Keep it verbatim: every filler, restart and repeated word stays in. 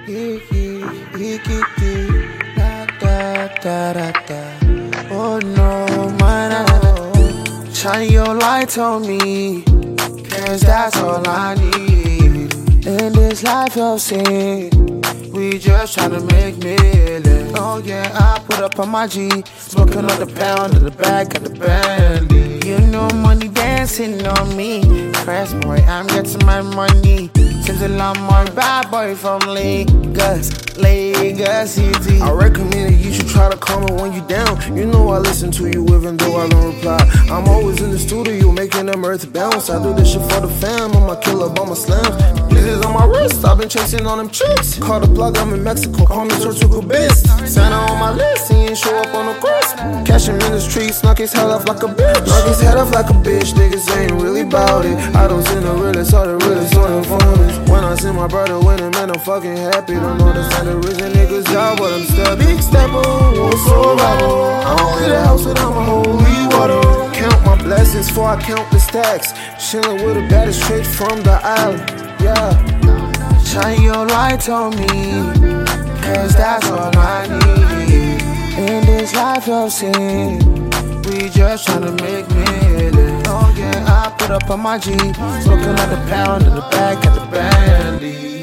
Da, da, da, da, da. Oh no, man, I shine your light on me, cause that's all I need. In this life of sin, we just tryna make millions. Oh yeah, I put up on my G, smoking on the pound in the back of the bandy. You know money dancing on me, press boy, I'm getting my money. Since a long more bad boy from Lagos, Lagos City. I recommend that you should try to call me when you down. You know I listen to you even though I don't reply. I'm always in the studio making them earth bounce. I do this shit for the fam, I'm a killer by my slams. Blizzards on my wrist, I've been chasing on them chicks. Call the plug, I'm in Mexico, call me Tortuga Biz. Santa on my list, he ain't show up on the quest. Catch him in the street, snuck his head off like a bitch. Snuck his head off like a bitch, niggas ain't really bout it. I don't see the realest, all the realest on the phone. When I see my brother winning, man, I'm fucking happy. Don't understand the reason niggas out, but I'm still big stepper, so rebel. I don't leave the house without my holy water. Count my blessings before I count the stacks. Chillin' with the baddest straight from the island, yeah. Shine your light on me, cause that's all I need. In this life of sin, we just tryna make millions. Oh yeah, I put up on my G, smoking on the pound in the back of the bandy.